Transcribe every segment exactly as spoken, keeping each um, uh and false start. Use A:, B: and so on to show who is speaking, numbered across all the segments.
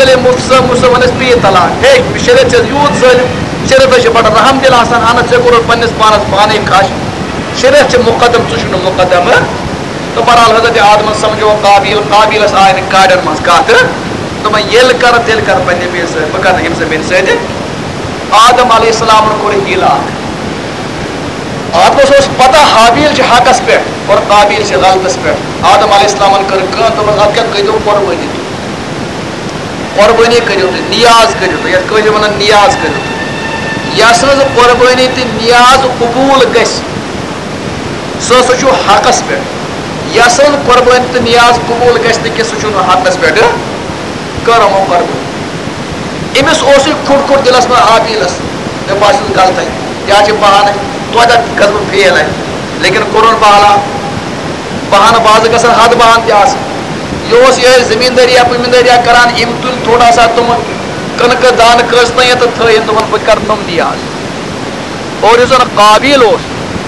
A: ییٚلہِ مُفتی مُفتی وَنٮ۪س پی طلاق ہے شریعت چھِ یوٗت ظٲلِم شریعت چھِ بَڑٕ رحم دِل آسان اہن ژےٚ کوٚرُتھ پنٛنِس پانَس پانے خش شریعت چھِ مُقدم ژٕ چھُکھ نہٕ مُقدم تہٕ بہرحال حضرت آدمَن سمجھو قابیل قابیلَس آے نہٕ گاڑٮ۪ن منٛز کَتھ دوٚپُن ییٚلہِ کَرٕ تیٚلہِ کَرٕ پنٛنہِ بیٚنہِ سۭتۍ بہٕ کَرٕ نہٕ أمۍ سٕنٛدِ بیٚنہِ سۭتۍ آدم علیہ السلامن کوٚر ہیٖلہٕ اکھ آدمَس اوس پتہ حابیل چھِ حقس پٮ۪ٹھ اور قابیل چھِ غلطس پٮ۪ٹھ آدم علیہ السلامن کٔر کٲم دوٚپُن اَدٕ کیٛاہ کٔرِو قۄربٲنی تُہۍ قۄربٲنی کٔرِو تُہۍ نیاز کٔرِو تُہۍ یَتھ کٲشِرۍ وَنان نیاز کٔرِو تُہۍ یۄس حظ قۄربٲنی تہٕ نیاز قبوٗل گژھِ سُہ ہسا چھُ حقس پٮ۪ٹھ یۄس حظ قۄربٲنی تہٕ نیاز قبوٗل گژھِ نہٕ کینٛہہ سُہ چھُنہٕ حقس پٮ۪ٹھ کٔر یِمو قۄربٲنی أمِس اوسُے کھُٹ کھُٹ دِلس منٛز عابیلس مےٚ باسیٚو غلطے یہِ حظ چھِ بہانہٕ توتہِ گژھٕ بہٕ فیل اَتہِ لیکن کوٚرُن بہلا بہانہٕ بازٕ گژھن حد بہان تہِ آسٕنۍ یہِ اوس یِہوے زٔمیٖندٲریا ؤمیٖندٲریا کران أمۍ تُلۍ تھوڑا سا تِمن کٕنکہٕ دانہٕ کٲنٛسہِ تانۍ تہٕ تھٲیِن دوٚپُن بہٕ کرٕ نوٚم نیاز اور یُس زن قابیل اوس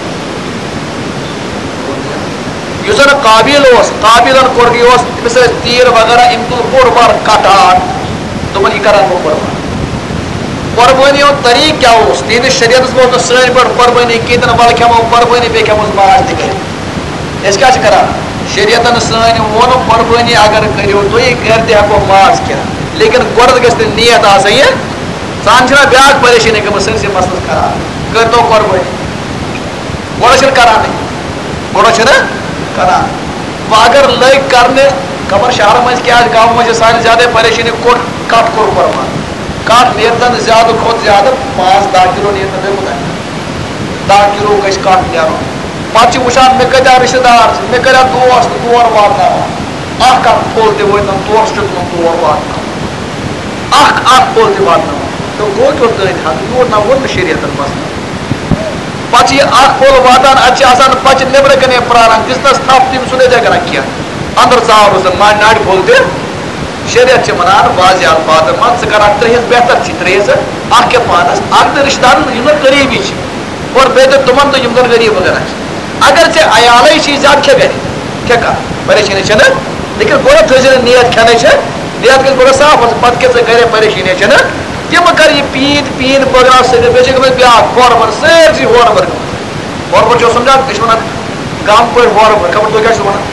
A: یُس زن قابیل اوس قابیلن کوٚر یہِ اوس أمِس ٲسۍ تیٖر وغیرہ أمۍ تُل بوٚڑ بار کٹھ اکھ دوٚپُن یہِ کران بہٕ قۄربان قۄربٲنی ہُنٛد طریٖقہٕ کیٛاہ اوس تِہنٛدِس شریعتس منٛز اوس نہٕ سٲنۍ پٲٹھۍ قۄربٲنی کینٛہہ تہِ وَلہٕ کھٮ۪مو قۄربٲنی بیٚیہِ کھٮ۪موس ماز تہِ گرِ أسۍ کیٛاہ چھِ کران شریعتن سٲنۍ ووٚن قۄربٲنی اگر کٔرِو تُہۍ گرِ تہِ ہٮ۪کو ماز کھٮ۪تھ لیکن گۄڈٕ گژھِ نہٕ نیت آسٕنۍ یہِ ژٕ چھِنہ بیٛاکھ پریشٲنی گٔمٕژ سٲنسٕے مسلس خراب کٔرۍتو قۄربٲنی گۄڈٕ چھِنہٕ کرانٕے گۄڈٕ چھِنہٕ کران وۄنۍ اگر لٔگۍ کرنہِ خبر شہرن منٛز کیٛاہ آسہِ گامن منٛز چھِ سانہِ زیادَے پریشٲنی کوٚر کٹھ کوٚر قۄربان کٹھ نیرِ زن زیادٕ کھۄتہٕ زیادٕ پانٛژھ دہ کِلوٗ نیرِ نہٕ بیٚیہِ کوٗتاہ دہ کِلوٗ گژھِ کٹھ نیرُن پتہٕ چھِ وٕچھان مےٚ کۭتیاہ رِشتہٕ دار چھِ مےٚ کۭتیاہ دوس تہٕ تور واتناوان اکھ اکھ پھوٚل تہِ وٲتۍ تور چھُ تِمن تور واتناوان اکھ اکھ پھوٚل تہِ واتناوان تہٕ گوٚو کیٚو تٔہنٛدِ حق یور نہ ووٚن نہٕ شریعتن منٛز پتہٕ چھِ یہِ اکھ پھوٚل واتان اَتہِ چھِ آسان پتہٕ چھِ نیبرٕ کَنۍ پراران دِژنس تھپھ تٔمۍ سُنٛدے تہِ کران کینٛہہ أنٛدرٕ ژاو روزان مانہِ ناڑِ پھوٚل تہِ شریعت چھِ وَنان واضح الفاظن منٛز ژٕ کران ترٛیِس بہتر چھِ ترٛیِس اکھ کیٛاہ پانس اکھ تہِ رِشتہٕ دارن یِم زن قریٖبی چھِ اور بیٚیہِ تہِ تِمن تہٕ یِم زن غریٖب وغیرہ چھِ اگر ژےٚ عیالے چھِ زیادٕ کھےٚ گرِ کھےٚ کر پریشٲنی چھنہٕ لیکن گۄڈٕ تھٲیزِ نہٕ نیت کھٮ۪نٕچ نیت گژھِ گۄڈٕ صاف آسٕنۍ پتہٕ کیٛاہ ژٕ گرِ پریشٲنی چھنہٕ تِم کر یہِ پیٖنت پیٖنت بٲگراو سۭتۍ بیٚیہِ چھِ گٔمٕژ بیٛاکھ ہورٕ سٲرسٕے ہورٕ بر گٔمٕژ ہورٕ بر چھُ سمجان تُہۍ چھِو وَنان گامہٕ پٲٹھۍ ہورٕ بر خبر تُہۍ کیٛاہ چھِو وَنان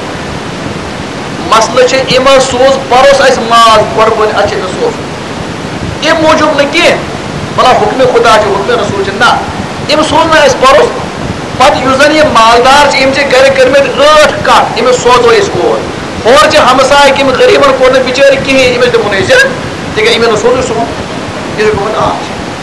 A: مسلہٕ چھِ أمۍ حظ سوٗز پَرُس اَسہِ ماز قۄربٲنی اَسہِ چھِ أمِس سوزُن اَمہِ موٗجوٗب نہٕ کینٛہہ مطلب حُکمہِ خُدا چھُ حُکمہِ رسوٗل چھِ نہ أمۍ سوز نہٕ اَسہِ پَرُس پتہٕ یُس زن یہِ مالدار چھِ أمۍ چھِ گرِ کٔرمٕتۍ ٲٹھ کٹھ أمِس سوزو أسۍ اور ہورٕ چھِ ہمساے کٔمۍ غریٖبن کوٚر نہٕ بِچٲرۍ کِہینۍ أمِس دوٚپُن أسۍ تِکیٛازِ أمۍ نہٕ سوزُے سون یہِ چھُ گوٚمُت آ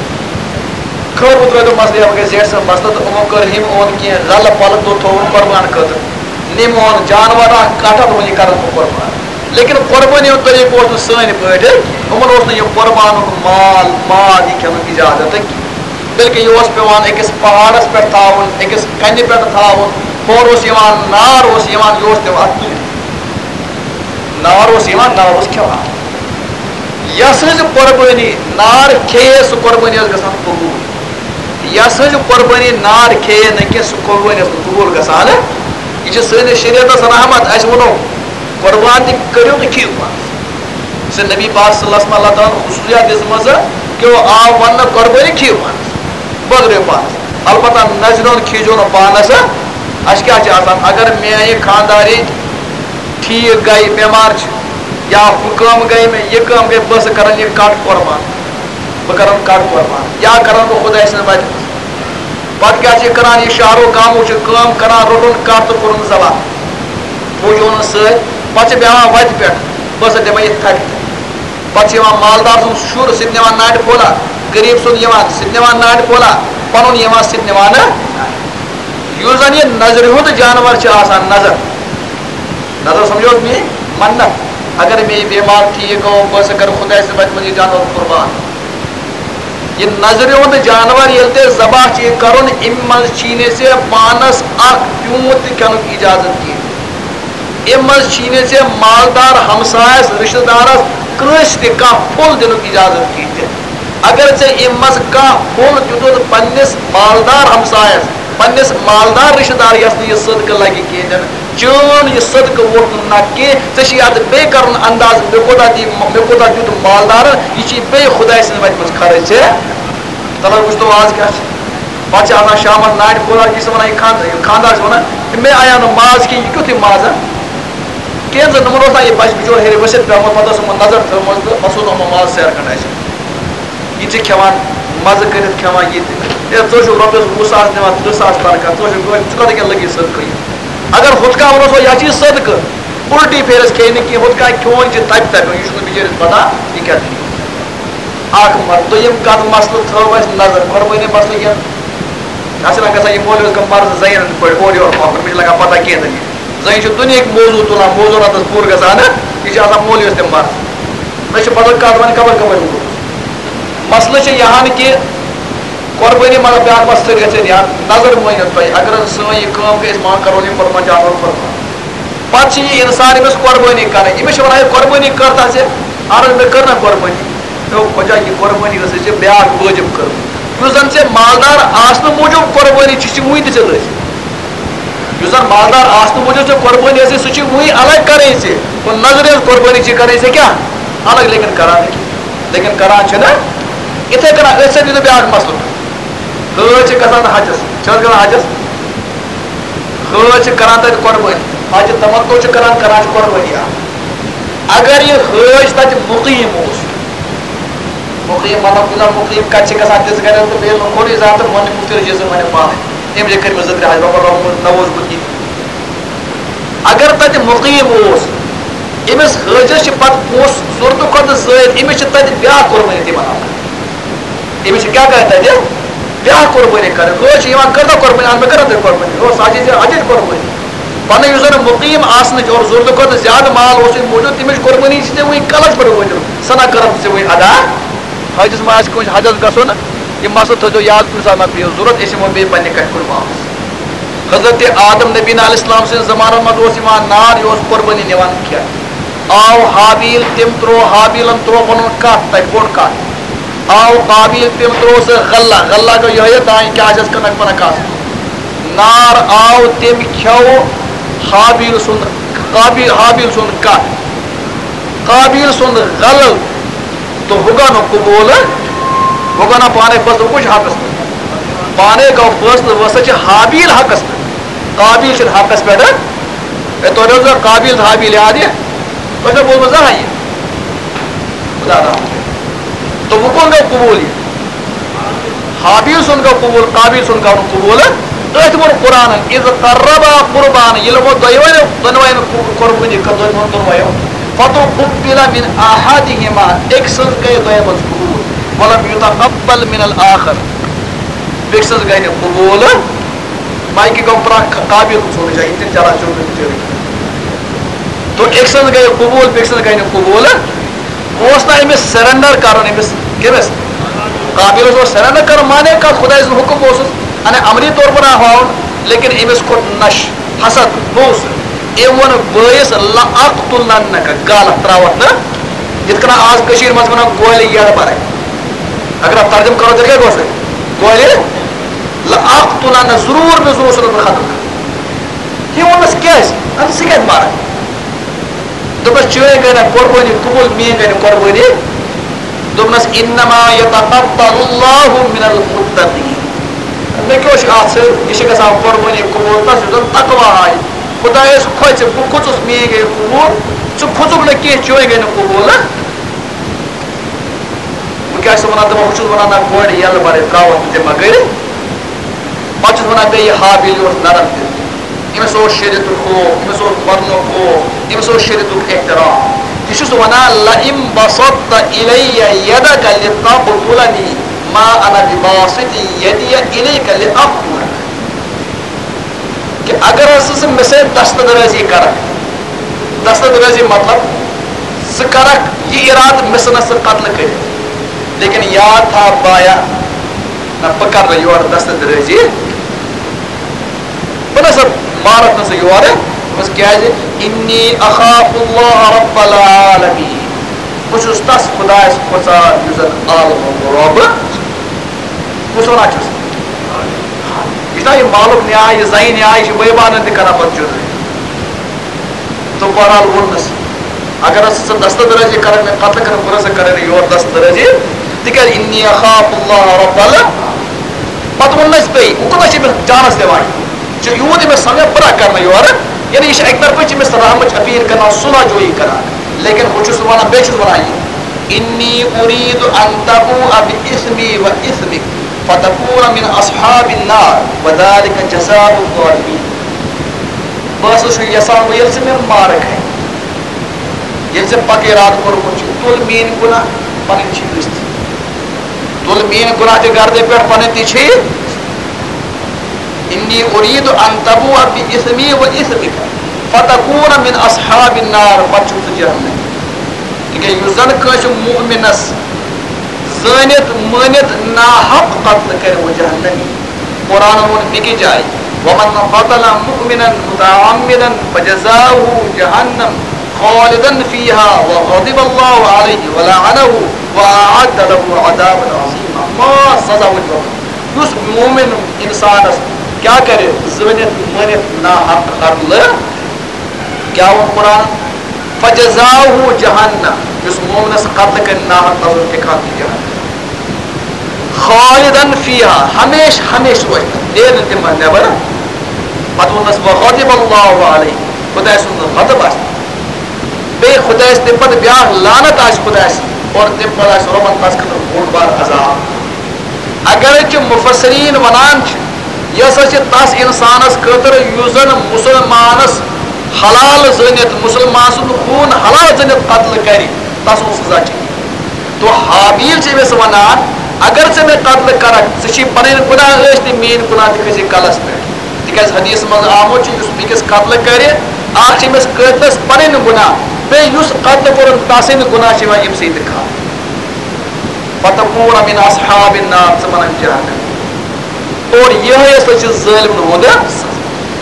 A: خٲر ترٲیتو مسلہٕ یہِ گژھِ زیٹھ سُنٛد مسلہٕ تہٕ یِمو کٔر ہُم اوٚن کینٛہہ غلہٕ پلہٕ تہٕ تھوٚوُن قۄربان خٲطرٕ نِم اوٚن جانور اکھ کٹھ دوٚپُن یہِ کرن بہٕ قۄربان لیکن قۄربٲنی ہُنٛد طریٖقہٕ اوس نہٕ سٲنۍ پٲٹھۍ یِمن اوس نہٕ یہِ قۄربانُک مال ماز یہِ کھٮ۪نُک اِجازت کینٛہہ بلکہِ یہِ اوس پیٚوان أکِس پہاڑس پٮ۪ٹھ تھاوُن أکِس کنہِ پٮ۪ٹھ تھاوُن ہورٕ اوس یِوان نار اوس یِوان یہِ اوس دِوان تُلِتھ نار اوس یِوان نار اوس کھٮ۪وان یۄس حظ قۄربٲنی نار کھیٚیے سُہ قۄربٲنی ٲس گژھان قبوٗل یۄس حظ قۄربٲنی نار کھیٚیے نہٕ کینٛہہ سُہ قۄربٲنی ٲس نہٕ قبوٗل گژھان یہِ چھِ سٲنِس شریعتس رحمت اَسہِ ووٚنو قۄربان تہِ کٔرِو تہٕ کھیٚیِو پانس سُہ نبی پاک صلی اللہ علیہ وسلم اللہ تعالیٰ ہن خصوٗصیات دِژمٕژ کہِ آو وننہٕ قۄربٲنی کھیٚیِو پانس بٲگرٲیِو پانس البتہ نظرِ ہُنٛد کھیٖزیو نہٕ پانس اَسہِ کیٛاہ چھِ آسان اگر میٛانہِ خانٛدارِنۍ ٹھیٖک گٔے بٮ۪مار چھِ یا ہُہ کٲم گٔے مےٚ یہِ کٲم گٔے بہٕ ٲسٕس کران یہِ کٹھ قۄربان بہٕ کران کٹھ قۄربان یا کران بہٕ خۄداے سٕنٛدِ وتہِ منٛز پتہٕ کیٛاہ چھِ کران یہِ شہرو گامو چھِ کٲم کران روٚٹُن کٹھ تہٕ کوٚرُن ذبح موٗجوٗ اوٚنُن سۭتۍ پتہٕ چھِ بیٚہوان وتہِ پٮ۪ٹھ بہٕ ٲسٕس دِوان یہِ تھکہِ پتہٕ چھِ یِوان مالدار سُنٛد شُر سُہ تہِ نِوان ناٹہِ پھولا غریٖب سُنٛد یِوان سُہ تہِ نِوان ناٹہِ پھولا پنُن یِوان سُہ تہِ نِوان یُس زن یہِ نظرِ ہُنٛد جانور چھِ آسان نظر نظر سمجھو میٛٲنۍ مَنت اگر مےٚ یہِ بٮ۪مار ٹھیٖک گوٚو بہٕ ہسا کرٕ خۄداے سٕنٛدِ وتہِ منٛز یہِ جانور قۄربان یہِ نظرِ ہُنٛد جانور ییٚلہِ تہِ ذبح چھِ یہِ کرُن اَمہِ منٛز چھیی نہٕ ژےٚ پانس اکھ پیوٗنت تہِ کھٮ۪نُک اِجازت کینٛہہ اَمہِ منٛز چھیی نہٕ ژےٚ مالدار ہمسایس رِشتہٕ دارس کٲنٛسہِ تہِ کانٛہہ پھوٚل دِنُک اِجازت کینٛہہ تہِ اگر ژےٚ اَمہِ منٛز کانٛہہ پھوٚل دیُتُتھ پننِس مالدار ہمسایس پننِس مالدار رِشتہٕ دار یس نہٕ یہِ صدقہٕ لگہِ کینٛہہ چون یہ صدقہ ووت نہ کی ژے ات بے کرن انداز مے کوتا دی مے کوتا دیت مالدار یہ بے خدا سن وت مز خرچ تلا وچ تو آز کیا پتہ آسان شامن ناڑ کولا کس ونان یہ خاندار ونان مے آیا نو ماز کی یہ کیُتھ ماز کین زن نمبر اوس یہ بچ بچور ہیرے ؤسِتھ پیومُت پتہٕ ٲسٕم نظر تھٲومٕژ تہٕ بس اوس یِمو ماز سیر کھنٛڈ اَسہِ یہ چھِ کھٮ۪وان مزٕ کٔرِتھ کھٮ۪وان یہِ تہِ ہے ژٕ چھُکھ رۄپیَس وُہ ساس دِوان تٕرٛہ ساس تنخواہ ژٕ چھُکھ ژٕ کوتاہ کینٛہہ لٔگی صدقہٕ یہِ اگر ہُتھ کانٛہہ وَنوس وۄنۍ یہِ ہا چھِ صدقہٕ اُلٹی پھیرَس کھیٚیہِ نہٕ کینٛہہ ہُتھ کانٛہہ کھیوٚن چھِ تَپہِ تَپہِ یہِ چھُنہٕ بِچٲرِس پَتہ یہِ کیٛاہ کھیٚیہِ اکھ مَرٕ دوٚیِم کَتھ مسلہٕ تھٲو اَسہِ نظر قۄربٲنی مسلہٕ کیٛاہ اَتھ چھِنہ گژھان یہِ مولوی اوس گٔمٕژ مرض زَنٮ۪ن ہٕنٛدۍ پٲٹھۍ اورٕ یورٕ پَکُن مےٚ چھِ لگان پَتہ کینٛہہ نہٕ یہِ زٔنۍ چھِ دُنہِکۍ موضوٗع تُلان موضوٗراتَس پوٗرٕ گژھان یہِ چھِ آسان مولوِیَس تہِ مرض مےٚ چھِ بدل کَتھ وۄنۍ کَبر کَبر مسلہٕ چھِ یہِ ہَن کہِ قۄربٲنی مگر بیٛاکھ مسلہٕ گژھِ یاد نظر مٲنِو تُہۍ اگر سٲنۍ یہِ کٲم گٔے أسۍ مان کَرو یہِ قۄربان جانور قۄربان پَتہٕ چھِ یہِ اِنسان أمِس قۄربٲنی کَرٕنۍ أمِس چھِ وَنان ہے قۄربٲنی کَر تہٕ ژےٚ اَہن مےٚ کٔر نہ قۄربٲنی مےٚ خۄجا یہِ قۄربٲنی ٲس ژےٚ بیٛاکھ وٲجِب کٔرمٕژ یُس زَن ژےٚ مالدار آسنہٕ موٗجوٗب قۄربٲنی چھِ ژےٚ وٕنہِ تہِ ژےٚ لٔج یُس زَن مالدار آسنہٕ موٗجوٗب ژےٚ قۄربٲنی ٲسٕے سُہ چھِ وٕنہِ الگ کَرٕنۍ ژےٚ ہُہ نظرِ ہٕنٛز قۄربٲنی چھِ کَرٕنۍ ژےٚ کیٛاہ الگ لیکِن کَران نہٕ کینٛہہ لیکِن کَران چھِنہ یِتھَے کٔنۍ أتھۍ سۭتۍ یہِ بیٛاکھ مسلہٕ حٲج چھِ گژھان حجس چھِ حظ گژھان حجس حٲج چھِ کَران تَتہِ قۄربٲنی حج تمتو چھِ کَران کَران چھِ قۄربٲنی اگر یہِ حٲج تَتہِ مُقیٖم اوس مُقیٖم مطلب یُس زَن مُقیٖم کَتہِ چھِ گژھان تِژھ گَرِ تہٕ بیٚیہِ کوٚر یہِ زانٛہہ تہٕ ووٚن مُفتی رشیٖد صٲبن پانے أمۍ چھِ کٔرمٕژ زٕ ترٛےٚ حج بابا روٚمُت نہ اوس بہٕ کِہیٖنۍ اگر تَتہِ مُقیٖم اوس أمِس حٲجس چھِ پَتہٕ پونٛسہٕ ضوٚرتہٕ کھۄتہٕ زٲیِد أمِس چھِ تَتہِ بیٛاکھ قۄربٲنی تہِ بَناوان أمِس چھِ کیٛاہ کَرٕنۍ تَتہِ بیٛاکھ قۄربٲنی کَرٕنۍ حٲج چھِ یِوان کٔر تہٕ قۄربٲنی اَہن مےٚ کٔر تۄہہِ قۄربٲنی اوس حجہِ حجٕچ قۄربٲنی پَنٕنۍ یُس زَن مُقیٖم آسنٕچ اور ضوٚرتہٕ کھۄتہٕ زیادٕ مال اوس اَمہِ موٗجوٗب تَمِچ قۄربٲنی چھِ ژےٚ وٕنہِ کَلَس پٮ۪ٹھ وٲتِتھ سۄ نہ کٔرٕم ژےٚ وٕنہِ ادا حجَس منٛز آسہِ کٲنٛسہِ حجَس گژھُن یہِ مسلہٕ تھٲیزیو یاد کُنہِ ساتہٕ مےٚ پیٚیو ضوٚرَتھ أسۍ یِمو بیٚیہِ پنٛنہِ کَتھِ کُن واپس حضرتِ آدم نبیٖنا علیہ السلام سٕنٛدِس زمانَس منٛز اوس یِوان نار یہِ اوس قۄربٲنی نِوان کھٮ۪تھ آو حابیٖل تٔمۍ ترٛوو حابیٖلَن ترٛوو پَنُن کَتھ تَتہِ بوٚڑ کَتھ آو قابیٖل تٔمۍ ترٛوو سُہ غلہ غلہ گوٚو یِہوٚے تانۍ کیٛاہ آسٮ۪س کٕنَکھ پَنٕنۍ کَتھ نار آو تٔمۍ کھٮ۪و حابیٖل سُنٛد قابیٖل حابیٖل سُنٛد کَتھ قابیٖل سُنٛد غلہٕ تہٕ ہُہ گوٚو نہٕ قبوٗل ہُہ گوٚو نہ پانے فٲصلہٕ کُس حقَس پٮ۪ٹھ پانے گوٚو فٲصلہٕ وۄنۍ سا چھِ حابیٖل حقَس پٮ۪ٹھ قابیٖل چھِنہٕ حقَس پٮ۪ٹھ ہے تۄہہِ روزوٕ قابیٖل تہٕ حابیٖل یاد یہِ تۄہہِ چھو بوٗزمُت زانٛہہ یہِ خدا رحم تہٕ وۄنۍ کُن گوٚو قبوٗل یہِ حابیٖل سُنٛد گوٚو قبوٗل قابیٖل سُنٛد گوٚو نہٕ قبوٗل أتھۍ ووٚن قرآنن اِذ قربا قُربان ییٚلہِ وۄنۍ دۄیوَیو دۄنوَیَن قۄربٲنی کٔر دۄنوَیو فتقبل من احدهما أکۍ سٕنٛز گٔے دۄیوَس قبوٗل ولم یتقبل من الآخر بیٚکہِ سٕنٛز گٔے نہٕ قبوٗل مایکہِ گوٚو پرٛکھ قابیٖل سُنٛد جایہِ یِم تہِ چلان چھِ بِچٲرۍ تہٕ أکۍ سٕنٛز گٔے قبوٗل بیٚکہِ سٕنٛز گٔے نہٕ قبوٗل اوس نہ أمِس سرینڈر کَرُن أمِس کٔمِس قابیٖلَس اوس سرینڈر کَرُن مانے کَتھ خۄداے سُنٛد حُکُم اوسُس اَنے عملی طور پر ہاوُن لیکن أمِس کھوٚت نش حسد پوٚز أمۍ ووٚن بٲیِس لأقتُلنَّکَ گالہٕ ترٛاوَتھ نہٕ یِتھ کٔنۍ آز کٔشیٖرِ منٛز وَنان گولہِ یٔڈ بَرٕنۍ اگر اَتھ ترجُمہٕ کَرو تیٚلہِ کیٛاہ گوٚو سُہ گولہِ لأقتُلنَّکَ ضروٗر نہٕ ضروٗر ژھٕنُس بہٕ ختم کَرُن یہِ ووٚننَس کیٛازِ اَدٕ ژٕ کَتہِ مَرَکھ دوٚپنَس چٲنۍ گٔے نہ قۄربٲنی قبوٗل میٛٲنۍ گٔے نہٕ قۄربٲنی دوٚپنَس اِنما یتقبل اللہُ من المتقیٖن مےٚ کیٛاہ چھُ اَتھ سۭتۍ یہِ چھِ گژھان قۄربٲنی قبوٗل تَتھ یُس زَن تقوا آیہِ خۄدایَس کھوژِ بہٕ کھوٚژُس میٛٲنۍ گٔے قبوٗل ژٕ کھوٚژُکھ نہٕ کینٛہہ چٲنۍ گٔے نہٕ قبوٗل بہٕ کیٛاہ چھُس وَنان دَپان بہٕ چھُس وَنان نہ گۄڈٕ یَلہٕ بَرٕنۍ ترٛاوَتھ تہِ مگر پَتہٕ چھُس وَنان بیٚیہِ یہِ حابیٖل اوس نرم تہِ أمِس اوس شریعتُک خوف أمِس اوس پَرنُک خوف أمِس اوس شریعتُک احترام یہِ چھُس وَنان لئن بسطت اِلَیَّ یَدَکَ لِتقتُلنی ما انا بباسط یدی الیک لأقتلک کہ اگر ہسا ژٕ مےٚ سۭتۍ دستہٕ درٲزی کَرکھ دستہٕ درٲزی مطلب ژٕ کَرکھ یہِ اِرادٕ مےٚ ژھٕنَس ژٕ قتلہٕ کٔرِتھ لیکن یاد تھاو بایا نہ بہٕ کَرٕ نہٕ یورٕ دستہٕ درٲزی بہٕ نہ سا مارَکھ نہٕ ژٕ یورٕ دوٚپمَس کیٛازِ اِنی اخاف اللہ رب العالمیٖن بہٕ چھُس تَس خۄدایَس کھوژان یُس زَن عالمُک رۄب کُس وَنان چھُس یہِ چھُنہ یہِ مالُک نیاے یہِ زَنہِ نیاے یہِ چھِ بٲے بارنٮ۪ن تہِ کَران پَتہٕ جُدٲیی تو بہرحال وونس اگر سہ دستدرجی کر قتل کر برس کر یور دستدرجی تکیاز انی اخاف اللہ رب العالمین پتہ ونس بی اکن جانس دان یوت امس سمجھ برا کرنا یور یعنی یہ اک طرف امس رحمت اپیل کرنا صلح جوئی کران لیکن بہت ونان بیس ونان یہ انی اريد ان تبوء باسمی و اسمک فتکون من اصحاب النار وذلك جزاء الظالمین بس یسان بہ یل مے مارک ہے یل سے پک ارادہ کورمت تل مین گناہ پن چیز تل مین گناہ تہ گردے پہ پن تہ انی اريد ان تبوء باسمی و اسمک فتکون من اصحاب النار پتہ جہنم کہ یس زن کس مؤمنس زانت مانت ناحق قتل کر وہ جہنمی قرآن وون بیٚکہِ جایہِ ومن قتل مؤمنا متعمدا فجزاؤه جهنم خالدا فيها وغضب الله عليه ولعنه واعد له عذابا عظيما ما سزا وجه یس مومن انسانس کیا کرے زانت مانت ناحق قتل کیا وہ قرآن فجزاؤه جہنم یس مومنس قتل کر ناحق قتل کے خاطر جہنم خالدن فيها ہمیش ہمیش روز دیر تم نبر پتہ ونس وغضب اللہ علیہ خدا سند غضب آس بے خدا تم پتہ بیا لعنت آس خدا اور تم پتہ آس رومن تس خطر بوڑ بار عذاب اگر چ مفسرین ونان یہ سا تس انسانس خاطر یس زن مسلمانس حلال زنت مسلمان سند خون حلال زنت قتل کری تس سزا چھ تو حابیل چھ امس ونان اگر ژے مے قتل کرک ژے چھی پنن گناہ ٲسۍ تہِ میٲنۍ گناہ تہِ کھسہِ کلس پٮ۪ٹھ تِکیازِ حدیث منٛز آمُت چھُ یُس بیٚکِس قتل کرِ اکھ چھِ أمِس قٲتلس پنٕنۍ گناہ بیٚیہِ یُس قتل کوٚرُن تسٕنٛدۍ گناہ چھِ یِوان أمۍ سٕے تہِ کھالنہٕ فتکون من اصحاب النار ژٕ ونان جہنم اور یِہے ہسا چھِ ظٲلمن ہُنٛد سزا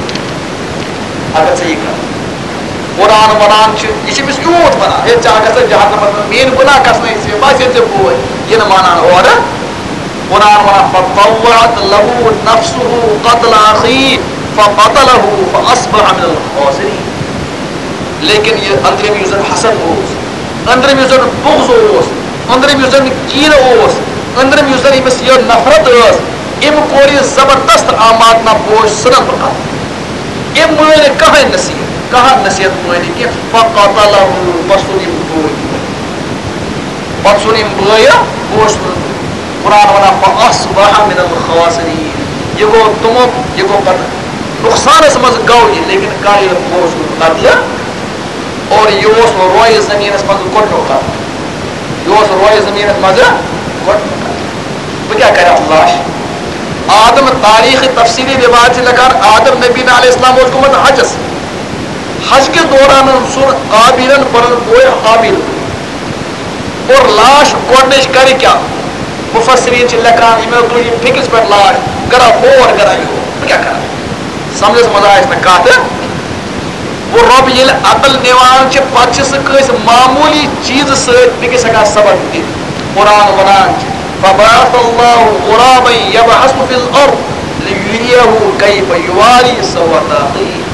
A: اگر ژٕ یہِ کر قرآن ونان چھِ یہِ چھِ أمِس یوٗت ونان ہے ژٕ گژھکھ جہنمس منٛز میٲنۍ گناہ کھسنٲیِتھ ژےٚ باسے ژےٚ بوے یہ نہ مانان اور قرآن ونان فطوعت له نفسه قتل اخيه فقتله فاصبح من الخاسرين لیکن یہ اندرم یُس زن حسد اوس اندرم یُس زن بغض اوس اندرم یُس زن کینہ اوس اندرم یُس زن أمِس یہ نفرت ٲس أمۍ کوٚر یہِ زبردست آماد نہ بوج ژھٕنن بہٕ قتل أمۍ مٲنۍ کٕہٕنۍ نصیحت کہاں نصیحت مٲنۍ کہ فقتله پتہٕ ژھُن أمۍ بوے پتہٕ ژھُن أمۍ بٲیہِ بوج قرآن ونان فاصبح من الخاسرین یہ گو تمو یہ گو پتہ نقصانس مز گو یہ لیکن کار بوز قتل اور یہ روئے زمینس مز گۄڈنیُک قتل یہ روئے زمینس مز گۄڈنیُک قتل بہ کیا کرا لاش آدم تاریخ تفصیلی روایت سے لگان آدم نبی علیہ السلام اس گومت حجس حج کے دوران سن قابیلن پنن بوئے حابیل اور لاش گۄڈنِچ کرِ کیا مفسرین چھ لکھان یہ تو یہ پھکس پر لاش کرا اور کرا یہ تو کیا کرا سمجھس مزہ اس میں کہت وہ رب یل عقل نیوان چھ پتہ چھ سکس معمولی چیز سۭتۍ پھکس ہکا سبق دِتھ قرآن ونان چھ فبعث الله غرابا يبحث في الارض ليريه كيف يواري سوءة اخيه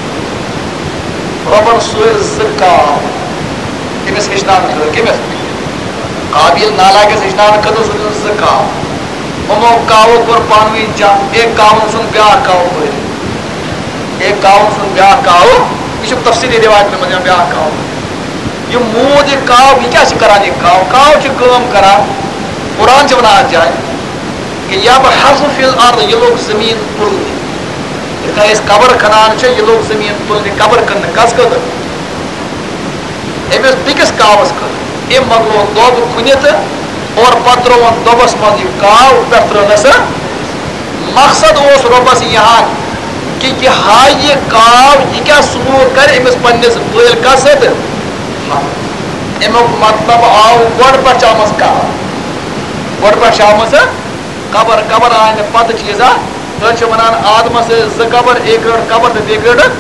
A: ربن سوئر زکام کمس ہچنان کمس قابل نالاکس ہچنان کدو سوئر زکام ہمو کاو کور پانوی جان ایک کاو سن بیاہ کاو کوئی ایک کاو سن بیاہ کاو یہ تفصیلی روایت میں مجھے بیاہ کاو یہ مود یہ کاو یہ کیا کران یہ کاو کاو چھ کام کران قرآن چھ بنا جائے کہ یا بحث فی الارض یہ لوگ زمین تل دی اس قبر کھنان چھ یہ لوگ زمین تل دی قبر کن کس کد امس بیکس کاوس کد ام مگلو دوب کھنت اور پترون دوبس مز یہ کاو پترنس مقصد اس ربس یہاں کہ یہ ہائی یہ کاو یہ کیا سلوک کر امس پنس بل کسد امیک مطلب آو گوڑ پر چامس کاو گوڑ پر چامس قبر قبر آئے پتہ چیزا تو ونان آدمس ز قبر ایک گڑ قبر تو بیک گڑ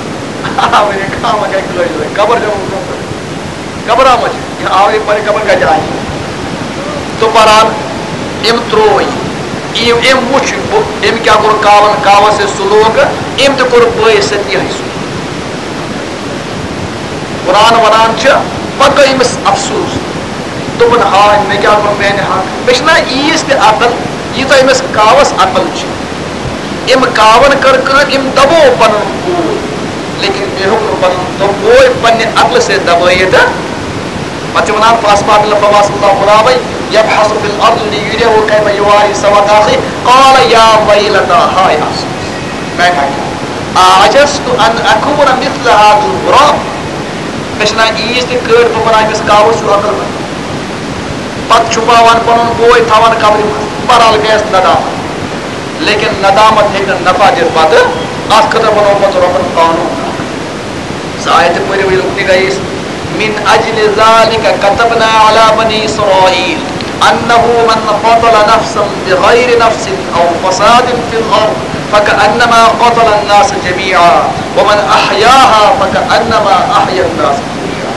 A: قبر قبر آمد آوری پر قبر کا جائے تو پران ام تروی ام وچ ام کیا کور کاون کاون سے سلوک ام تو کور بے ستی ہے قرآن ونان پکہ امس افسوس دپن ہائے مے کیا کور میانہ حق مے چھنا ایس تہ عقل ییژہ امس کاوس عقل چھ ام کاون کر کٲم ام دبو پنن کوٗر لیکن مے ہیوٚک نہٕ پنُن بوے پننہِ عقلہِ سۭتۍ دبٲیِتھ پتہٕ چھِ ونان فاسمات لفواس اللہ غلامے یبحث فی الارض لیریہ کیف یواری سواد اخی قال یا ویلتا ہائے افسوس میں کیا اعجزت ان اکون مثل هذا الغراب مے چھنا ایس تہ کٔڑ بہٕ بناو أمِس کاوس ہیوٗ عقل مند پتہٕ چھپاوان پنُن بوے تھاوان قبرِ منٛز بہرحال گٔیَس ندامت لیکن ندامت ہیٚکہِ نہٕ نفع دِتھ پتہٕ اتھ خٲطرٕ بنوو پتہٕ رۄبن قانوٗن سۄ آیتہِ پٔرِو ییٚلہِ اُکنُے گٔیس من اجل ذلك كتبنا على بني اسرائيل انه من قتل نفسا بغير نفس او فساد في الارض فكانما قتل الناس جميعا ومن احياها فكانما احيا الناس جميعا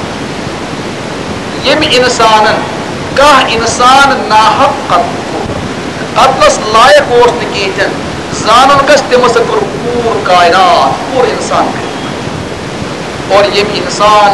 A: یم انسان کانٛہہ انسان ناحق قتل قتلس لائق اوس نہٕ کینٛہہ زانُن گژھِ تٔمۍ ہسا کوٚر پوٗرٕ کائنات پوٗرٕ انسان اور یم انسان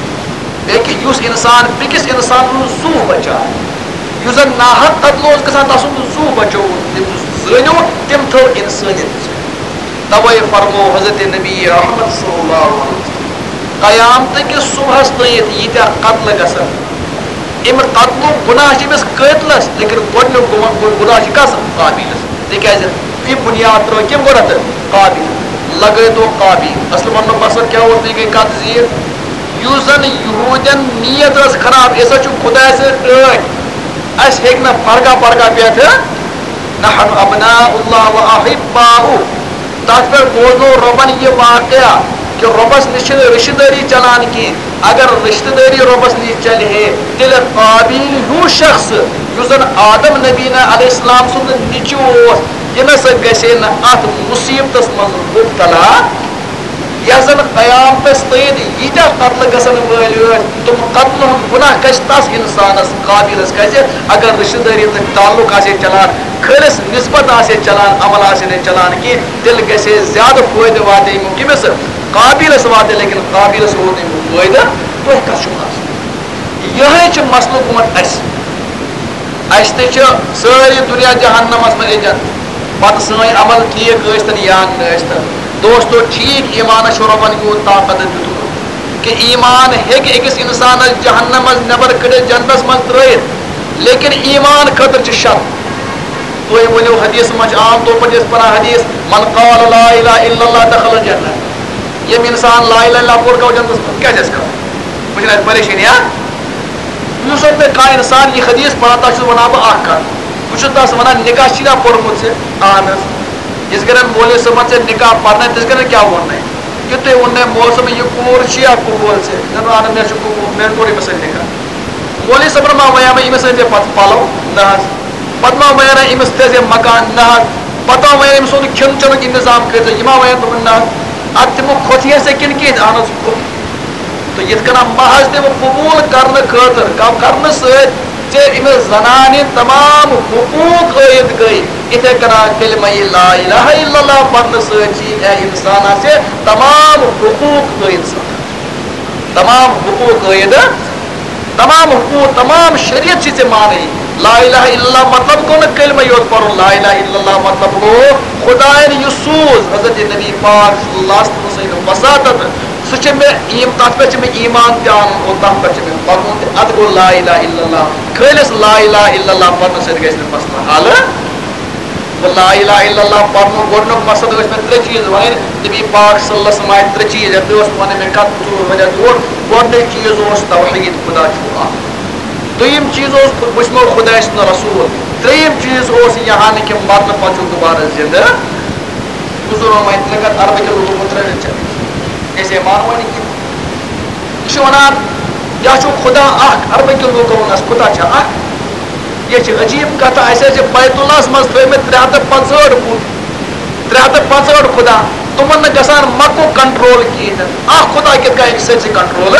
A: لیکن یُس انسان بیٚکِس انسان سُنٛد زُو بچاو یُس زن ناحق قتل اوس گژھان تسُنٛد زُو بچو تٔمۍ زٲنِو تٔمۍ تھٲو انسٲنیت توے فرمو حضرت نبی رحمت صلی اللہ علیہ وسلم قیامتٕکِس صبحس تانۍ ییٖتیاہ قتلہٕ گژھن امہِ قتلُک گُناہ چھِ أمِس قٲتلس لیکن گۄڈنیُک گُناہ چھِ کس قابیلس تِکیازِ یہِ بُنیاد ترٲو کٔمۍ گۄڈنٮ۪تھ قابیل لگٲیتو قابیل اصل وننُک مقصد کیٛاہ اوس بیٚیہِ گٔے کتھ زیٖر یُس زن یہوٗدٮ۪ن نیت ٲس خراب أسۍ حظ چھِ خۄداے سۭتۍ ٹٲٹھۍ اَسہِ ہیٚکہِ نہٕ فرقہ فرقہ پٮ۪تھ نحن ابناء اللہ و احباؤہ تتھ پٮ۪ٹھ بوزنو رۄبن یہِ واقعہ کہ رۄبس نش چھِ رشتہٕ دٲری چلان کینٛہہ اگر رشتہٕ دٲری رۄبس نش چلہِ ہے تیٚلہِ قابیل ہیوٗ شخص یُس زن آدم نبینا علیہ السلام سُنٛد نیٚچوٗ اوس یہِ نسا گژھِ ہے نہٕ اتھ مُصیبتس منٛز مُبتلا یۄس زن قیامتس تانۍ ییٖتیاہ قتلہٕ گژھن وٲلۍ ٲسۍ تِم قتلہٕ ہُنٛد گُناہ گژھِ تس انسانس قابیلس گژھِ اگر رشتہٕ دٲری تہٕ تعلق آسہِ ہے چلان خٲلص نسبت آسہِ ہے چلان عمل آسہِ نہٕ چلان کینٛہہ تیٚلہِ گژھِ ہے زیادٕ فٲیدٕ واتہِ امیُک کٔمِس قابیلس واتہِ لیکن قابیلس ووت امیُک فٲیدٕ تُہۍ کتھ چھُو آسان یِہے چھُ مسلہٕ گوٚمُت اسہِ اسہِ تہِ چھِ سٲری دُنیا جہنمس منٛز أژِتھ پتہٕ سٲنۍ عمل ٹھیٖک ٲسۍتن یا نہٕ ٲسۍتن دوستو ٹھیٖک ایٖمانس چھُ رۄبن یوٗت طاقت دیُتمُت کہ ایٖمان ہیٚکہِ أکِس انسانس جہنم منٛز نٮ۪بر کٔڑِتھ جنتس منٛز ترٲیِتھ لیکن ایٖمان خٲطرٕ چھِ شرط تُہۍ ؤنِو حدیث منٛز چھِ عام طور پٲٹھۍ أسۍ پران حدیث من قال لا اله الا الله دخل الجنہ یم انسان لا اله الا پوٚر گوٚو جنتس منٛز کیٛاہ چھِ اَسہِ کرُن وۄنۍ چھِنہٕ اَسہِ پریشٲنی ہا یُس زن تۄہہِ کانٛہہ انسان یہِ حدیث پران تتھ چھُس ونان بہٕ اکھ کتھ بہٕ چھُس تس ونان نکاح چھُنا پوٚرمُت ژےٚ اہن حظ یِژھ گرن مولوی صٲبن ژےٚ نکاح پرنٲے تِژھ گرن کیٛاہ ووٚننَے یہِ تُہۍ ووٚننَے مول صٲبن یہِ کوٗر چھِیا قبوٗل ژےٚ دپان اہن مےٚ چھُ قبوٗل مےٚ کوٚر أمِس سۭتۍ نکاح مولوی صٲبن ما وَنیٛا مےٚ أمِس أنۍ زِ پتہٕ پلو نہ حظ پتہٕ ما وَنیٛا أمِس تھٲے زِ مکان نہ حظ پتہٕ ما وَنیٛا أمِس سُنٛد کھٮ۪ن چٮ۪نُک انتظام کٔرۍ زِ یہِ ما وَنیٛا دوٚپُن نہ حظ ادٕ تِمو کھوٚتیا ژےٚ کِنہٕ کِہیٖنۍ اہن حظ کھوٚت تہٕ یِتھ کٔنۍ محض تِمو قبوٗل کرنہٕ خٲطرٕ کرنہٕ سۭتۍ ژےٚ أمِس زنانہِ تمام حقوٗق عٲید گٔے یِتھے کٔنۍ کلمہ لا اِلہ الا اللہ پرنہٕ سۭتۍ چھِ اے انسان آسہِ تمام حقوٗق عٲید سپدان تمام حقوٗق عٲید تمام حقوٗق تمام شریعت چھِ ژےٚ مانٕنۍ لا اِلہ الا اللہ مطلب گوٚو نہٕ کلمہ یوت پرُن لا اِلہ الا اللہ مطلب گوٚو خۄدایَن یہِ سوٗز حضرت نبی پاک صلی اللہ علیہ وسلم وساطت سُہ چھِ مےٚ تتھ پٮ۪ٹھ چھِ مےٚ ایٖمان تہِ اَنُن اور تتھ پٮ۪ٹھ چھِ مےٚ پرُن تہِ ادٕ گوٚو لا اِلہ الا اللہ خٲلِص لا اِلہ الا اللہ پرنہٕ سۭتۍ گژھِ نہٕ مسلہٕ حل گوٚو لا اِلہ الا اللہ پرنُک گۄڈنیُک مقصد ٲسۍ مےٚ ترٛےٚ چیٖز وَنٕنۍ نبی پاک صلی اللہ علیہ وسلم آیہِ ترٛےٚ چیٖز یتھ اوس وَنٕنۍ مےٚ کتھ ژوٗر وجہ ژور گۄڈنیُک چیٖز اوس توحیٖد خدا چھُ اکھ دوٚیِم چیٖز اوس وٕچھمو خۄداے سُنٛد رسوٗل ترٛیٚیِم چیٖز اوس یہاں نہٕ کہِ مرنہٕ پتہٕ چھُ دُبارٕ زِندٕ گُزرو وۄنۍ ترٛےٚ کتھ عربٕکۍ لوٗکو ترٛےٚ چھِ أسے مانوٕے نہٕ کینٛہہ یہِ چھُ ونان یا چھُ خدا اکھ عربٕکۍ لوٗکو ووٚننس خدا چھا اکھ یہِ چھِ عجیٖب کتھا اسہِ حظ چھِ بیت اللہس منٛز تھٲومٕتۍ ترٛےٚ ہتھ تہٕ پانٛژہٲٹھ بُت ترٛےٚ ہتھ تہٕ پانٛژہٲٹھ خدا تِمن نہٕ گژھان مکُک کنٹرول کِہیٖنۍ اکھ خدا کِتھ کٔنۍ ہیٚکہِ سٲرسٕے کنٹرول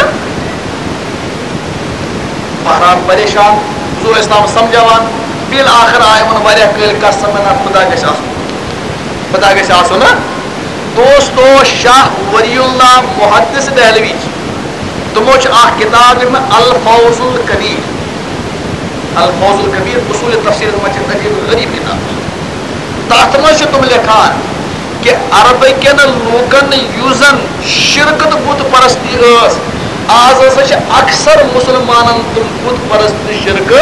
A: بہرحال پریشان حضور اسلام سمجھاوان بالآخر آیہِ یِمن واریاہ کٲلۍ قسم نہ خدا گژھِ آسُن خدا گژھِ آسُن دوستو شاہ ولی اللہ محدث دہلوی تمو کتاب الفوز الکبیر الفوز الکبیر اصول تفسیر عجیب غریب کتاب تحت مجھ تم لکھان کہ عربکن لوکن یوزن شرکت بت پرستی اس آز ہسا اکثر مسلمانن تم بت پرست شرک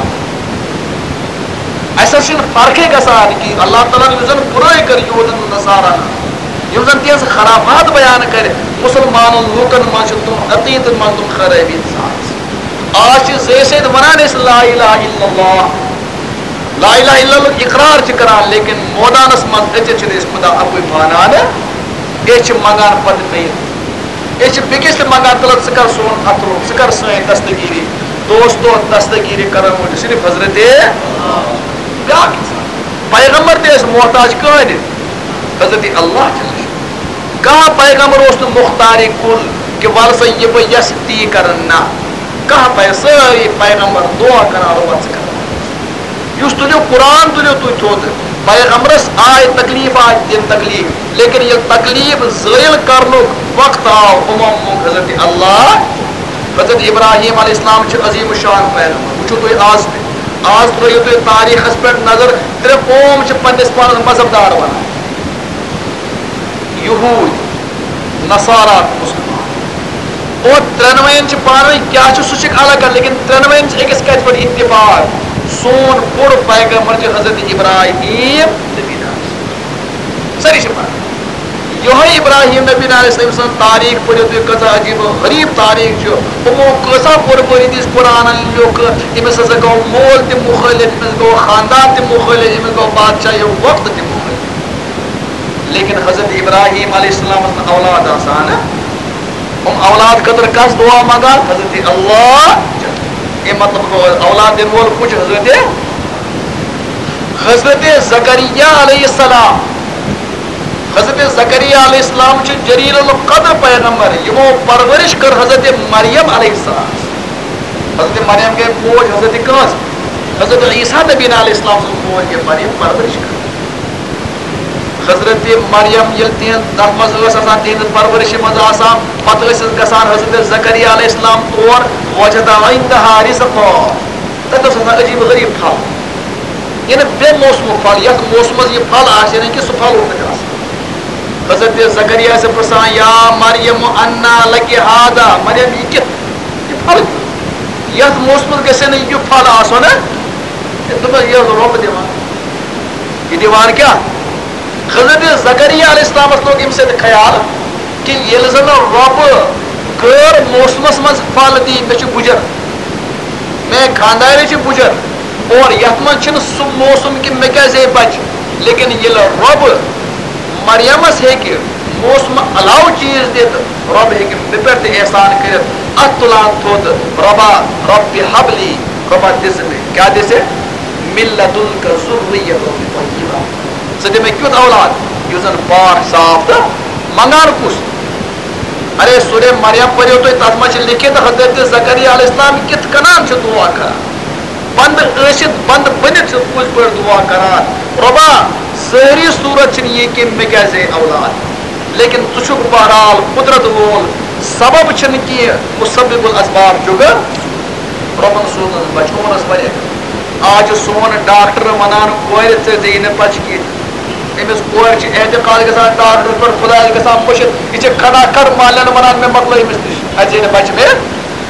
A: ایسا فرقے گسان کہ اللہ تعالیٰ نے برائی کر یہودن نصارا یم زن تہذ خرافات بیان کر مسلمان لوکن من تم عقیدت من تم خرابی آج زی سید ونان اس لا الہ الا اللہ لا الہ الا اللہ اقرار کران لیکن مودانس من اچھے اس خدا ابو مانان یہ منگان پتہ پہ یہ بیس منگان تلت سہ کر سون خطرو سہ کر سن دستگیری دوستو دستگیری کرن وول صرف حضرت پیغمبر تیس محتاج کن حضرت اللہ کہاں پیغمبر اس مختار کل کہ ول سا یہ بہ یس تی کرن نا کہاں پہ ساری پیغمبر دعا کران روت کر اس تلیو قرآن تلیو تھی تھوت پیغمبرس آئے تکلیف آئے دن تکلیف لیکن یہ تکلیف زائل کرنے وقت آو امام حضرت اللہ حضرت ابراہیم علیہ السلام چھ عظیم شان پیغمبر وچھو تھی آز پہ آز ترو تھی تاریخ پہ نظر ترے قوم چھ پنس پانس مذہب دار بنا یہود نصارا مسلمان اور ترنوین چھ پانوی کیا چھ سچک الگ لیکن ترنوین چھ ایکس کہت پر اتفاق سون بڑ پیغمبر چھ حضرت ابراہیم نبی علیہ سری چھ پانوی یہ ابراہیم نبی علیہ السلام تاریخ پڑھو تھی کتا عجیب غریب تاریخ چھ امو کسا قربانی دس قرآن لوک امس ہسا گو مول تہ مخالف امس گو خاندان تہ مخالف امس گو بادشاہ وقت تہ مخالف لیکن حضرت ابراہیم علیہ السلام اولاد آسان ہم اولاد قدر کس دعا مانگان حضرت اللہ یہ مطلب اولاد دن وول کچھ حضرت حضرت زکریا علیہ السلام حضرت زکریا علیہ السلام چھ جلیل القدر پیغمبر یمو پرورش کر حضرت مریم علیہ السلام حضرت مریم کے فوج حضرت کاس حضرت عیسیٰ نبی علیہ السلام سے فوج کے مریم پرورش کر حضرت مریم یل تین تر مز آسان تہذ پرورش مز آسان پتہ گسان حضرت زکریا علیہ السلام طور وجد عندها رزقا تتھ عجیب غریب پھل یعنی بے موسم پھل یک موسم یہ پھل آسے نہیں کہ سہ پھل ہوتا ہے حضرت زکریا سے پرسان یا مریم انا لکی ہادا مریم یہ کت یہ پھل یت موسم گسے نہیں یہ پھل آسو نا یہ روپ دیوان یہ دیوان کیا حضرت زکریا علیہ السلام لوگ ام سے خیال کہ یہ زن رب غیر موسمس مز پھل دی مے بجر میں خاندان بجر اور یت من چھ سہ موسم کہ مے کیسے بچ لیکن یہ رب مریمس ہیکہ موسم علاوہ چیز دت رب ہیکہ مے پہ تہ احسان کرت ات تلان تھوت ربا رب حبلی ربا دس میں کیا دسے ملتن کا ذریہ طیبہ ژٕ دِ مےٚ کیُتھ اولاد یُس زن پاک صاف تہٕ منگان کُس ارے سورہ مریم پٔرِو تُہۍ تتھ منٛز چھِ لیکھِتھ حضرت زکریا علیہ السلام کِتھ کنان چھِ دعا کران بند ٲسِتھ بند بٔنِتھ چھِ پٔزۍ پٲٹھۍ دعا کران رۄبا ظٲہری صوٗرت چھِنہٕ یہِ کہِ مےٚ کیازِ اولاد لیکن ژٕ چھُکھ بہرحال قدرت وول سبب چھِنہٕ کینٛہہ مسبب الاسباب چھُکھ رۄبن سوزنس بچونس واریاہ آج چھُ سون ڈاکٹر ونان کورِ ژےٚ ژےٚ یی نہٕ بچہِ کینٛہہ أمس کور اعتقاد گژھان ڈاکٹر پر خدا گژھان مشت یہ کھڑا کر مالین ونان مے مکلو امس نش اتھے نہ بچ مے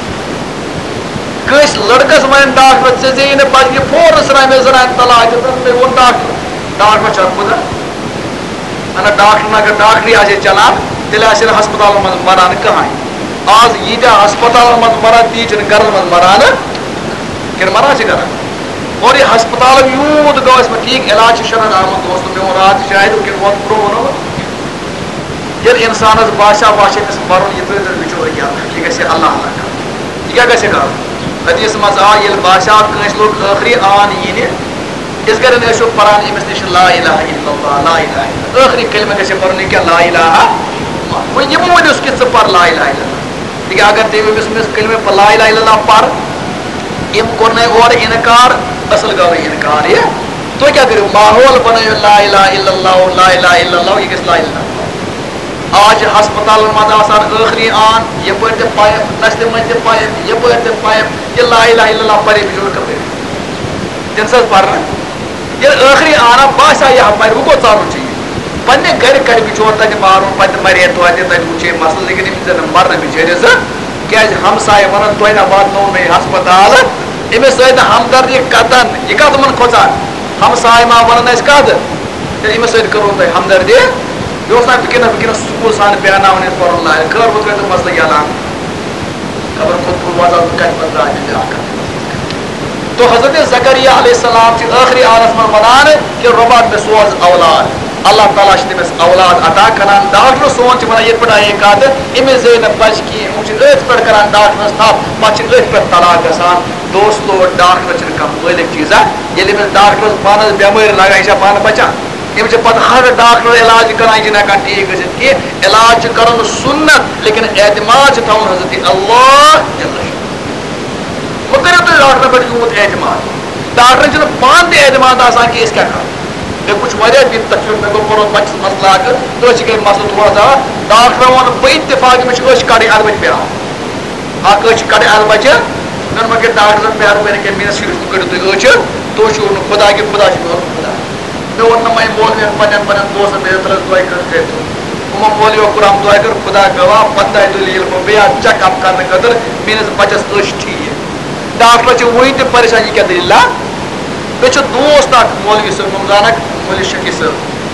A: کس لڑکس ون ڈاکٹر ژے ژے نہ بچ یہ فورس رائے مے زنان طلاق مے وون ڈاکٹر ڈاکٹر چھ خدا انا ڈاکٹر نہ ڈاکٹری آج چلان تیل آس ہسپتال من مران کہاں آج یہ ہسپتال من مران تی چھ گھر من مران کن مران چھ گھر اور یہ ہسپتال یوت گو اس میں ٹھیک علاج شرح آمد دوستوں میں رات شاید کہ وقت برو ونو یل انسان باشا باشا کس مرن یہ تو بچور کیا یہ گھے اللہ اللہ کر یہ کیا گھے کر حدیث مز آ یل باشا کنس لوگ آخری آن یہ اس گھر نے شو پران امس نش لا الہ الا اللہ لا الہ الا آخری کلمہ گھے پرن کیا لا الہ وہ یہ مود اس کس پر لا الہ الا اللہ کہ اگر تے اس میں کلمہ پر لا الہ الا اللہ پر ام کرنے اور انکار اصل گو انکار یہ تو کیا کرو ماحول بناو لا الہ الا اللہ لا الہ الا اللہ یہ کس لا الہ آج ہسپتال مز آسان ٲخری آن یپٲرۍ تہِ پایپ نستہِ منٛز تہِ پایپ یپٲرۍ تہِ پایپ یہِ لا اِلہَ اِلَّا اللہ پرے بِچور کَپٲرۍ دِن سا پَرنہٕ ییٚلہِ ٲخری آنا باسیٛو یہِ پَرِ وۄنۍ کوٚت ژانُن چھُ یہِ پنٛنہِ گَرِ کَرِ بِچور تَتہِ مارُن پَتہٕ مرے توتہِ تَتہِ وٕچھے مسلہٕ لیکِن أمِس زَن مَرنہٕ بِچٲرِس کیٛازِ ہمساے وَنان تۄہہِ نہ واتنوو مےٚ ہسپتال أمِس سۭتۍ نہٕ ہمدردی قطن یہِ کَتھ یِمن کھۄژان ہمساے ما وَنان اَسہِ کَتھ تیٚلہِ أمِس سۭتۍ کٔرٕو تۄہہِ ہمدردی بیٚیہِ اوس نا وٕنکیٚنَس وٕنکیٚنَس سکوٗل سان بیٛاناوُن ییٚتہِ پَرُن لاگہِ خٲر وۄنۍ کٔرۍ تہٕ مسلہٕ یَلان خبر کوٚت کوٚت واتان کَتہِ پَتہٕ درٛاے مےٚ بیٛاکھ تو حضرت زکریا علیہ السلام چھِ ٲخری آنَس منٛز وَنان کہِ رۄبا مےٚ سوز اولاد اللہ تعالیٰ چھِ تٔمِس اولاد عطا کران ڈاکٹر سون چھِ وَنان ییٚتہِ پٮ۪ٹھ آیے کَتھ أمِس زٲے نہٕ بَچہِ کِہیٖنۍ یِم چھِ أتھۍ پٮ۪ٹھ کران ڈاکٹرَس تھپھ پَتہٕ چھِ أتھۍ پٮ۪ٹھ طلاق گژھان دوستو ڈاکٹر چھِنہٕ کانٛہہ مٲلِک چیٖزا ییٚلہِ أمِس ڈاکٹرَس پانَس بٮ۪مٲرۍ لگان یہِ چھا پانہٕ بَچان أمِس چھِ پَتہٕ ہر ڈاکٹر علاج کران یہِ چھِنہٕ ہٮ۪کان ٹھیٖک گٔژھِتھ کینٛہہ علاج چھُ کَرُن سُنت لیکِن اعتماد چھُ تھاوُن حضرت اللہ وۄنۍ کٔرِو تُہۍ ڈاکٹرن پٮ۪ٹھ یوٗت اعتماد ڈاکٹرن چھُنہٕ پانہٕ تہِ اعتماد آسان کہِ أسۍ کیٛاہ کَرو مےٚ وٕچھ واریاہ دِن تَتھ مےٚ گوٚو کوٚرُن بَچَس مسلہٕ اکھ أچھ گٔے مسلہٕ تھوڑا سا ڈاکٹرن ووٚن بہٕ اِتفاق مےٚ چھِ أچھ کَڑٕنۍ اَدٕ بَچہِ بیٛاکھ اکھ أچھ کَڑٕنۍ اَدٕ بَچہِ مےٚ ووٚن کہِ ڈاکٹرن مہربٲنی کٔرِتھ میٲنِس شُرِس کٔڑِو تُہۍ أچھ تُہۍ چھُو نہٕ خۄدا کہِ خۄدا چھُ میون خۄدا مےٚ ووٚن نہٕ وۄنۍ مولوِین پنٕنٮ۪ن پنٕنٮ۪ن دوستن مےٚ ترٛٲوٕس دۄے کٔرِتھ یِمو مولوِیو کوٚرُم دۄے کٔر خۄدا گواہ پنٛداہہِ دۄہہِ ییٚلہِ بہٕ بیٚیہِ آو چیک اپ کرنہٕ خٲطرٕ میٲنِس بَچس أچھ ٹھیٖک ڈاکٹر چھِ وٕنہِ تہِ پریشان یہِ کیٛاہ دٔلیٖلا مےٚ چھُ دوست اکھ مولوی صٲب ممزانک مولوی شفیع صٲب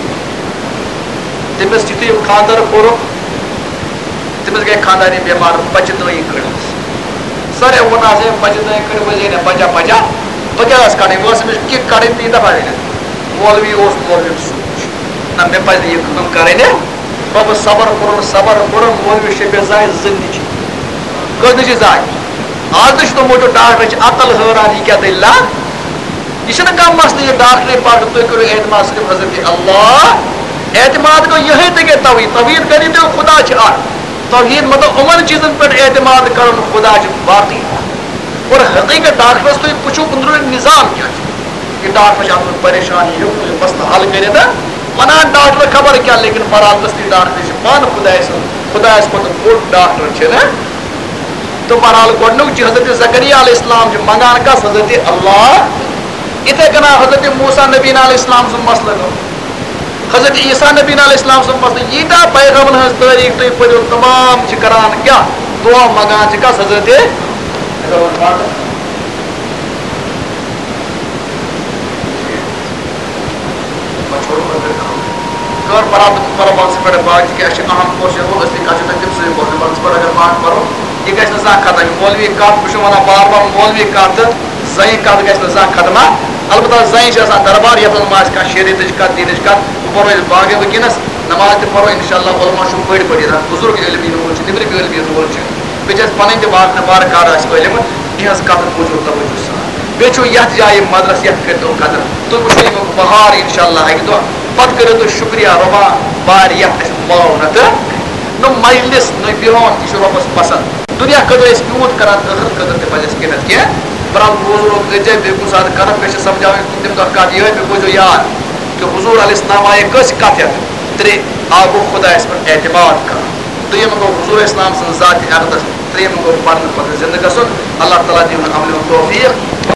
A: تٔمِس یِتھُے خانٛدر کوٚرُکھ تٔمِس گٔے خانٛدارنہِ بٮ۪مار بَچہِ دٲنی کٔڑٕس ساروٕے ووٚن حظ ہے بَچہِ دٲنۍ کٔڑ وۄنۍ زینہِ بَچا بَچا بہٕ کیٛاہ ٲس کَڑٕنۍ وۄنۍ ٲس أمِس کِک کَڑٕنۍ تیٖژاہ بَڑٕنۍ مولوی اوس مولوی سوٗنٛچ نہ مےٚ پَزِ نہٕ یہِ کٲم کَرٕنۍ بَبہٕ صبر کوٚرُن صبر کوٚرُن مولوی شفیع زاے زٕ نِچہِ کٔژ نِچہِ زاے آز تہِ چھُ تِم موٗجوٗب ڈاکٹرٕچ عقل حٲران یہِ کیٛاہ دٔلیٖلا یہِ چھُنہٕ کانٛہہ مسلہٕ یہِ ڈاکٹرٕے پَتہٕ تُہۍ کٔرِو اعتماد صرف حضرت اللہ اعتماد گوٚو یِہے تہِ گٔے توحیٖد توحیٖد کٔرِو تُہۍ خۄدا چھِ اکھ توحیٖد مطلب یِمن چیٖزن پٮ۪ٹھ اعتماد کَرُن خۄدا چھُ باقٕے اور حقیٖقت ڈاکٹرس تُہۍ وٕچھِو أنٛدروٗنی نِظام کیٛاہ چھُ یہِ ڈاکٹر چھُ اَتھ منٛز پریشانی ہیوٚک مسلہٕ حل کٔرِتھ وَنان ڈاکٹر خبر کیٛاہ لیکِن برعکس تہِ ڈاکٹر چھِ پانہٕ خۄداے سُنٛد خۄدایَس کھۄتہٕ بوٚڑ ڈاکٹر چھِنہٕ تہٕ بہرحال گۄڈٕنیُک چھُ حضرت زکریا علیہ السلام چھِ منٛگان کَس حضرت اللہ یِتھَے کٔنۍ حضرت موسیٰ نبیٖن علیہ السلام سُنٛد مسلہٕ گوٚو حضرت عیسیٰ نبیٖن علیہ السلام سُنٛد مسلہٕ ییٖتیٛاہ پیغامن ہٕنٛز تٲریٖخ تُہۍ پٔرِو تمام چھِ کران کیٛاہ دُعا منٛگان چھِ کَس حضرت کٔر برابر وقتس پٮ۪ٹھ باقٕے تِکیٛازِ اَسہِ چھِ اہم کوسچن گوٚو أسۍ کَتھ چھِ تَتہِ تِم سۭتۍ بوزٕنۍ وقتس پٮ۪ٹھ اگر بانٛگ پَرو یہِ گژھِ نہٕ زانٛہہ ختم یہِ مولوی کَتھ بہٕ چھُس وَنان بار بار مولوی کَتھ تہٕ زَنہِ کَتھ گژھِ نہٕ زانٛہہ ختمہ البتہ زَنہِ چھِ آسان دربار یَتھ منٛز ما آسہِ کانٛہہ شریعتٕچ کَتھ دیٖنٕچ کَتھ بہٕ پَرو أسۍ باغے وٕنکیٚنَس نماز تہِ پَرو اِنشاء اللہ علما چھُ بٔڑۍ بٔڑۍ یَتھ بُزرگ علمی رول چھِ نیٚبرِم علمی رول چھِ بیٚیہِ چھِ اَسہِ پَنٕنۍ تہِ واریاہ وارٕ کارٕ آسہِ علم یِہٕنٛز کَتھ موٗجوٗب توجہ سان بیٚیہِ چھُ یَتھ جایہِ مدرس یَتھ کٔرۍتو قدر تُہۍ وٕچھِو ییٚمیُک بہار اِنشاء اللہ اَکہِ دۄہ پَتہٕ کٔرِو تُہۍ شُکریہ رۄبا بار یَتھ اَسہِ معاونتہٕ نہ مجلس نہ بِہُن یہِ چھُ رۄبَس پسنٛد دُنیا خٲطرٕ ٲسۍ یوٗت کران ٲخرت خٲطرٕ تہِ پَزِ اَسہِ کٔرِتھ کینٛہہ برحال حضوٗر گٔژھۍ بیٚیہِ کُنہِ ساتہٕ کَتھ گژھِ سَمجھاوٕنۍ تَمہِ دۄہ کَتھ یِہوٚے مےٚ بوٗزِو یاد کہِ حضوٗر علیہ السلام آیے کٲنٛسہِ کَتھ ہٮ۪تھ ترٛےٚ اکھ گوٚو خۄدایَس پٮ۪ٹھ اعتماد کَرُن دوٚیِم گوٚو حضوٗر اسلام سٕنٛز ذاتِ اقدس ترٛیٚیِم گوٚو پَرنہٕ پَتہٕ زِندٕ گژھُن اللہ تعالیٰ دِیِن عملہِ ہُنٛد توفیٖق